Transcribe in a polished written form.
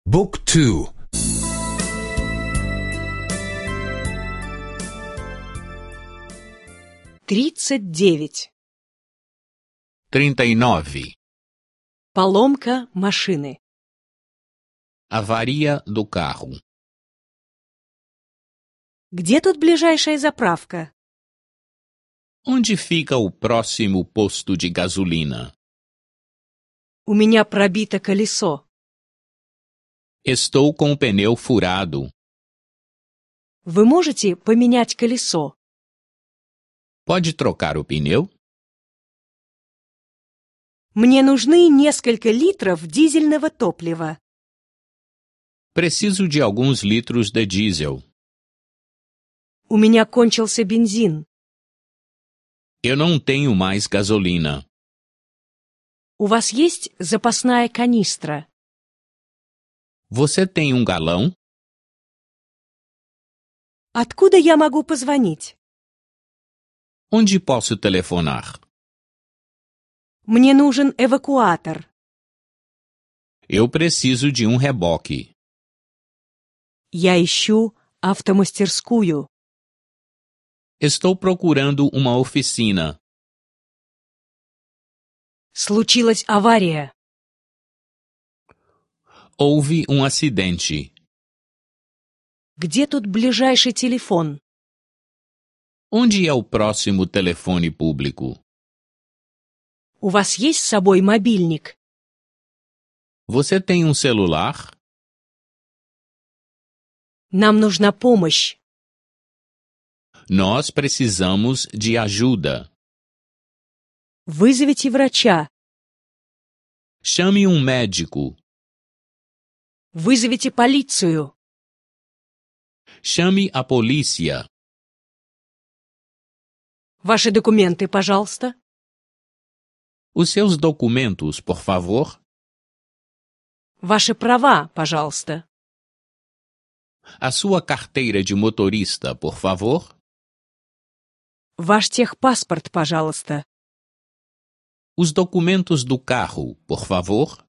Book 2. 39. 39. Поломка машины. Avaria do carro. Где тут ближайшая заправка? Onde fica o próximo posto de gasolina? У меня пробито колесо. Estou com o pneu furado. Вы можете поменять колесо? Pode trocar o pneu? Мне нужны несколько литров дизельного топлива. Preciso de alguns litros de diesel. У меня кончился бензин. Eu não tenho mais gasolina. У вас есть запасная канистра? Você tem um galão? Откуда я могу позвонить? Onde posso telefonar? Мне нужен эвакуатор. Eu preciso de um reboque. Я ищу автомастерскую. Estou procurando uma oficina. Случилась авария. Houve um acidente. Где тут ближайший телефон? Onde é o próximo telefone público? У вас есть с собой мобильник? Você tem um celular? Нам нужна помощь. Nós precisamos de ajuda. Вызовите врача. Chame um médico. Вызовите полицию. Chame a polícia. Ваши документы, пожалуйста. Os seus documentos, por favor. Ваши права, пожалуйста. A sua carteira de motorista, por favor. Ваш техпаспорт, пожалуйста. Os documentos do carro, por favor.